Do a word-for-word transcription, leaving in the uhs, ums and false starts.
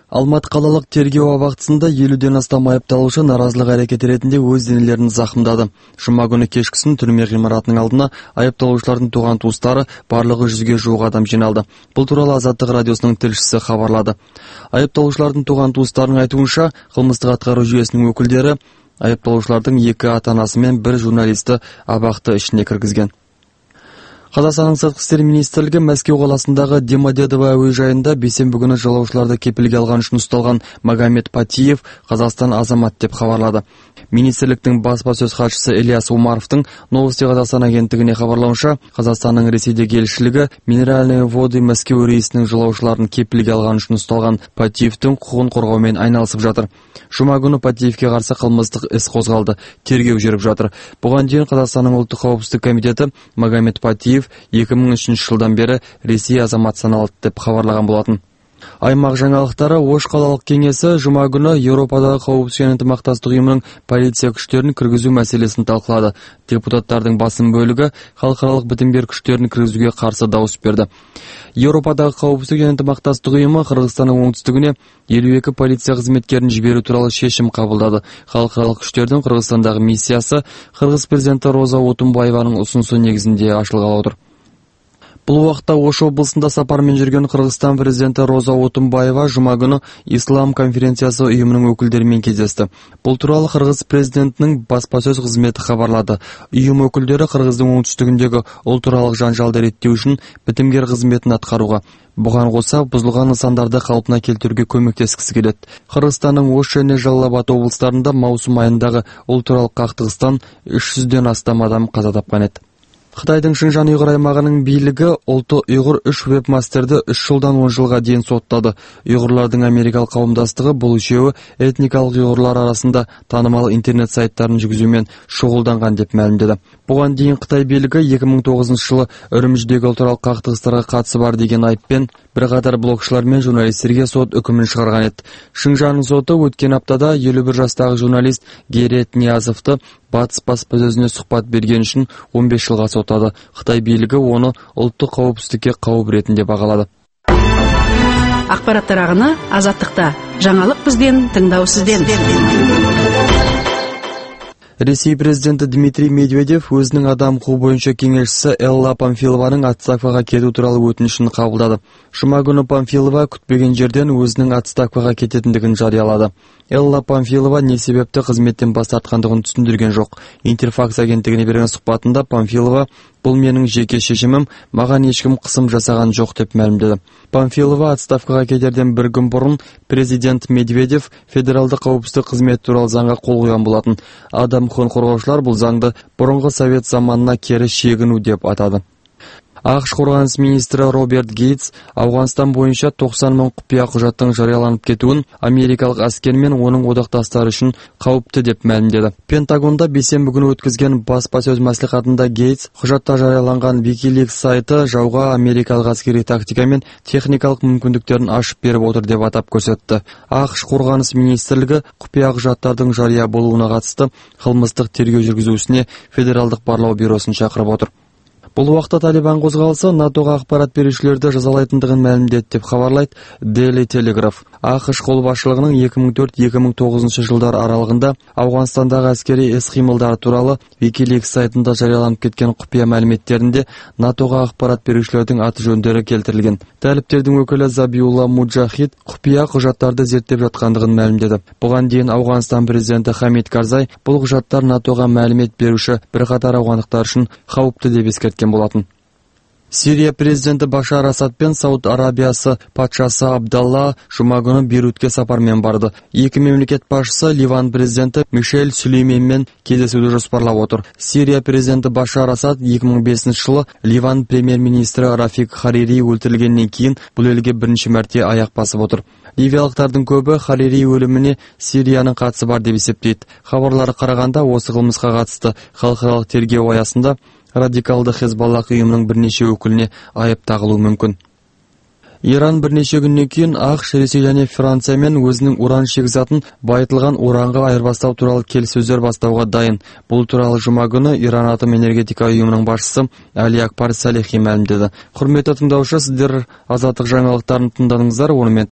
Алматы қалалық тергеу абақтысында елуден астам айыпталушы наразылық әрекет ретінде өз денелерін зақымдады. Жұма күні кешкісін түрме ғимаратының алдына айыпталушылардың туған туыстары барлығы жүзге жуық адам жиналды. Бұл туралы Азаттық радиосының тілшісі хабарлады. Айыпталушылардың туған туыстарының айтуынша, қылмыстық атқару жүйесінің өкілдері айыпталушылардың екі ата-анасы мен бір журналисті абақты ішіне кіргізген. Қазақстанның сыртқы істер министрлігі Мәскеу қаласындағы Домодедово әуежайында бейсенбі күні жолаушыларды кепілге алған үшін ұсталған Магомед Патиев Қазақстан азамат деп хабарлады. Министрліктің баспасөз хатшысы Ильяс Умаровтың Новости Қазақстан агенттігіне хабарлауынша, Қазақстанның Ресейдегі елшілігі Минеральные воды Мәскеу рейсінің жолаушыларын кепілге алған үшін ұсталған Патиевтің құқығын қорғаумен айналысып жатыр. Жұма күні Патиевке қарсы қылмыстық іс қозғалды, тергеу жүріп жатыр. Бұған дейін Қазақстанның ұлттық қауіпсіздік комитеті Магомед Патиев екі мың үшінші жылдан бері Ресей азамат саналады деп хабарлаған болатын. Аймақ жаңалықтары. Ош қалалық кеңесі жұма күні Еуропадағы қауіпсіздік ынтымақтастық ұйымының полиция күштерін кіргізу мәселесін талқылады. Депутаттардың басым бөлігі халықаралық бітімгер күштерін кіргізуге қарсы дауыс берді. Еуропадағы қауіпсіздік ынтымақтастық ұйымы Қырғызстанның оңтүстігіне елу екі полиция қызметкерін жіберу туралы шешім қабылдады. Халықаралық күштердің Қырғызстандағы миссиясы Қырғыз президенті Роза Отунбаеваның ұсынысы негізінде ашылғалы отыр. Бұл уақытта Ош облысында сапармен жүрген Қырғызстан президенті Роза Отунбаева жұма күні Ислам конференциясы ұйымының өкілдерімен кездесті. Бұл туралы Қырғыз президентінің баспасөз қызметі хабарлады. Ұйым өкілдері Қырғыздың оңтүстігіндегі ұлтаралық жанжалды реттеу үшін бітімгер қызметін атқаруға, бұған қоса бұзылған нысандарды қалпына келтіруге көмектескісі келеді. Қырғызстанның Ош және Жалал-Абад облыстарында маусым айындағы ұлтаралық қақтығыстан үш жүзден астам адам қаза тапқан еді. Қытайдың Шинжан ұйғыр аймағының билігі ұлты ұйғыр үш вебмастерді үш жылдан он жылға дейін соттады. Ұйғырлардың америкалық қауымдастығы бұл үшеуі этникалық ұйғырлар арасында танымал интернет сайттарын жүргізумен шұғылданған деп мәлімдеді. Бұған дейін Қытай билігі екі мың тоғызыншы жылы Үрімжідегі ұлтаралық қақтығыстарға қатысы бар деген айыппен бірқатар блогшылар мен журналистерге сот үкімін шығарған еді. Шинжанның соты өткен аптада елу бір жастағы журналист Герет Ниязовты батыс баспасөзіне сұхбат берген үшін он бес жылға соттады. Қытай билігі оны ұлттық қауіпсіздікке қауіп ретінде бағалады. Ақпараттар ағыны Азаттықта. Жаңалық бізден, тыңдау сізден. Ресей президенті Дмитрий Медведев өзінің адам құқығы бойынша кеңесшісі Элла Памфилованың отставкаға кету туралы өтінішін қабылдады. Жұма күні Памфилова күтпеген жерден өзінің отставкаға кететіндігін жариялады. Элла Памфилова не себепті қызметтен бас тартқандығын түсіндірген жоқ. Интерфакс агенттігіне берген сұхбатында Памфилова бұл менің жеке шешімім, маған ешкім қысым жасаған жоқ деп мәлімдеді. Памфилова отставкаға кетерден бір күн бұрын президент Медведев федералды қауіпсіздік қызметі туралы заңға қол қойған болатын. Адам құқығын қорғаушылар бұл заңды бұрынғы совет заманына кері шегіну деп атады. ақш қорғаныс министрі Роберт Гейтс Ауғанстан бойынша тоқсан мың құпия құжаттың жарияланып кетуін америкалық әскер мен оның одақтастары үшін қауіпті деп мәлімдеді. Пентагонда бейсенбі күні өткізген баспасөз мәслихатында Гейтс құжатта жарияланған Wikileaks сайты жауға америкалық әскери тактика мен техникалық мүмкіндіктерін ашып беріп отыр деп атап көрсетті. ақш қорғаныс министрлігі құпия құжаттардың жария болуына қатысты қылмыстық тергеу жүргізуісіне федералдық барлау бюросын шақырып отыр. Бұл уақытта Талибан қозғалысы НАТОға ақпарат берушілерді жазалайтындығын мәлімдеді деп хабарлайды Daily Telegraph. ақш қолбасшылығының екі мың төрт - екі мың тоғызыншы жылдар аралығында Ауғанстандағы әскери іс-қимылдары туралы Wikileaks сайтында жарияланып кеткен құпия мәліметтерінде НАТОға ақпарат берушілердің аты жөндері келтірілген. Тәліптердің өкілі Забиулла Муджахид құпия құжаттарды зерттеп жатқандығын мәлімдеді. Бұған дейін Ауғанстан президенті Хамид Карзай бұл құжаттар НАТОға мәлімет беруші бірқатар ауғандықтар үшін қауіпті деп ескерткен болатын. Сирия президенті Башар Асад пен Сауд Арабиясы патшасы Абдалла жұма күні Бейрутке сапармен барды. Екі мемлекет басшысы Ливан президенті Мишель Сүлейменмен кездесуді жоспарлап отыр. Сирия президенті Башар Асад екі мың бесінші жылы Ливан премьер-министрі Рафик Харири өлтірілгеннен кейін бұл елге бірінші мәрте аяқ басып отыр. Ливиялықтардың көбі Харири өліміне Сирияның қатысы бар деп есептейді. Хабарлары қарағанда осы қылмысқа қатысты халықаралық тергеу аясында радикалды Хезболлах ұйымының бірнеше өкіліне айып тағылуы мүмкін. Иран бірнеше күннен кейін ақш, Ресей және Франциямен өзінің уран шикізатын байытылған уранға айырбастау туралы келіссөздер бастауға дайын. Бұл туралы жұма күні Иран атом энергетика ұйымының басшысы Али Акбар Салехи мәлімдеді. Құрметті тыңдаушы, сіздер Азаттық жаңалықтарын тыңдадыңыздар, онымен